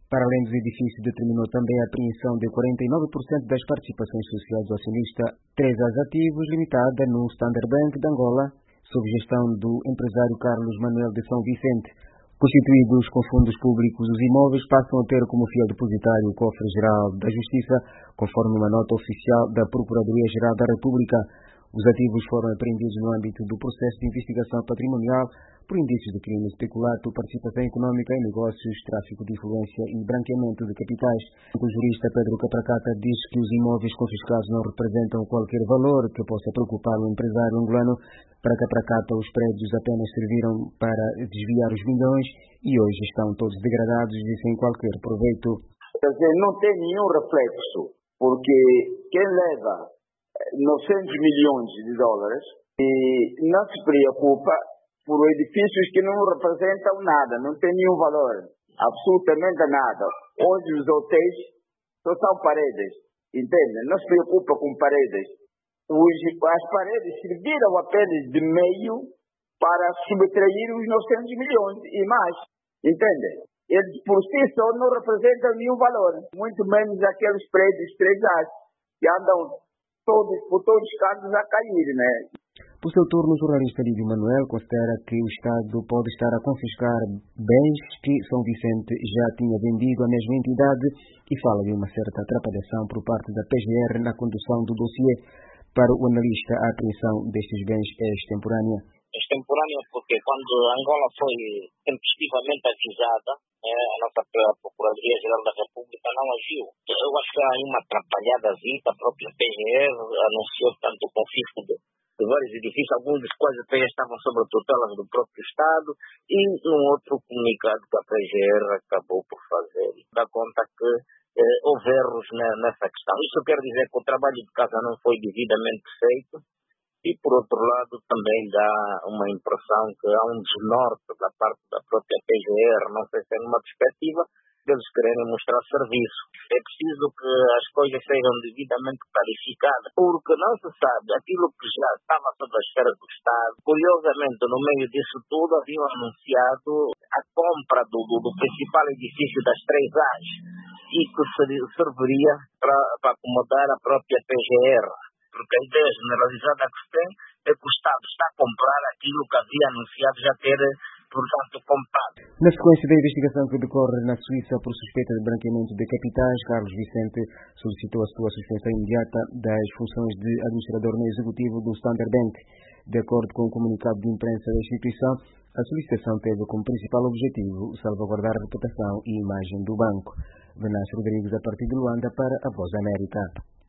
Para além dos edifícios, determinou também a apreensão de 49% das participações sociais do acionista 3As Ativos Limitada no Standard Bank de Angola, sob gestão do empresário Carlos Manuel de São Vicente. Constituídos com fundos públicos, os imóveis passam a ter como fiel depositário o Cofre-Geral da Justiça, conforme uma nota oficial da Procuradoria-Geral da República. Os ativos foram apreendidos no âmbito do processo de investigação patrimonial por indícios de crime, peculato, participação econômica em negócios, tráfico de influência e branqueamento de capitais. O jurista Pedro Capracata diz que os imóveis confiscados não representam qualquer valor que possa preocupar o empresário angolano. Para Capracata, os prédios apenas serviram para desviar os milhões e hoje estão todos degradados e sem qualquer proveito. Quer dizer, não tem nenhum reflexo, porque quem leva 900 milhões de dólares e não se preocupa por edifícios que não representam nada, não tem nenhum valor, absolutamente nada. Hoje os hotéis só são paredes, entende? Não se preocupa com paredes. As paredes serviram apenas de meio para subtrair os 900 milhões e mais, entende? Eles por si só não representam nenhum valor, muito menos aqueles prédios 3As que andam por todos os cantos a cair, né? Por seu turno, o jornalista Lídio Manuel considera que o Estado pode estar a confiscar bens que São Vicente já tinha vendido à mesma entidade e fala de uma certa atrapalhação por parte da PGR na condução do dossiê. Para o analista, a apreensão destes bens é extemporânea. Extemporânea porque quando Angola foi tempestivamente avisada, a nossa Procuradoria-Geral da República não agiu. Eu acho que há aí uma atrapalhada a própria PGR anunciou tanto o confisco de vários edifícios, alguns dos quais até estavam sob a tutela do próprio Estado, e num outro comunicado que a PGR acabou por fazer, dá conta que houve erros nessa questão. Isso quer dizer que o trabalho de casa não foi devidamente feito, e por outro lado também dá uma impressão que há um desnorte da parte da própria PGR, não sei se é numa perspectiva deles quererem mostrar serviço. É preciso que as coisas sejam devidamente clarificadas, porque não se sabe aquilo que já estava sob a esfera do Estado. Curiosamente, no meio disso tudo, haviam anunciado a compra do principal edifício das 3As e que serviria para acomodar a própria PGR. Porque a ideia generalizada que se tem é que o Estado está a comprar aquilo que havia anunciado já ter, portanto, comprado. Na sequência da investigação que decorre na Suíça por suspeita de branqueamento de capitais, Carlos Vicente solicitou a sua suspensão imediata das funções de administrador no executivo do Standard Bank. De acordo com o comunicado de imprensa da instituição, a solicitação teve como principal objetivo salvaguardar a reputação e imagem do banco. Venâncio Rodrigues, a partir de Luanda, para a Voz da América.